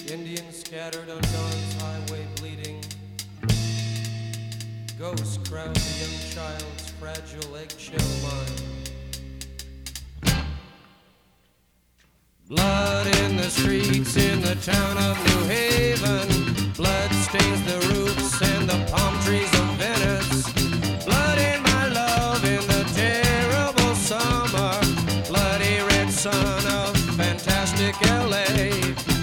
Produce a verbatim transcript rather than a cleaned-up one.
Indians scattered on dawn's highway bleeding. Ghosts crowd the young child's fragile eggshell mind. Blood in the streets in the town of New Haven. Blood stains the roofs and the palm trees of Venice. Blood in my love in the terrible summer. Bloody red sun of fantastic L A.